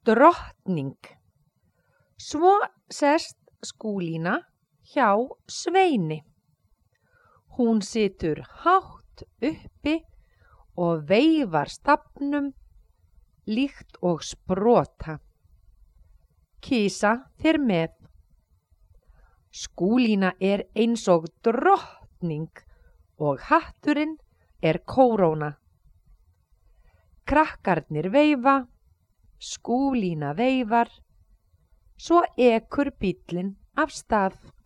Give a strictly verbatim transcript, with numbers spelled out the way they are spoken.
drottning. Svo sest Skúlína hjá Sveini. Hún situr hátt uppi og veifar stafnum líkt og sprota. Kisa fer með. Skúlína er eins og drottning og hatturinn er kóróna. Krakkarnir veifa, Skúlína veifar, svo ekur bíllinn af stað.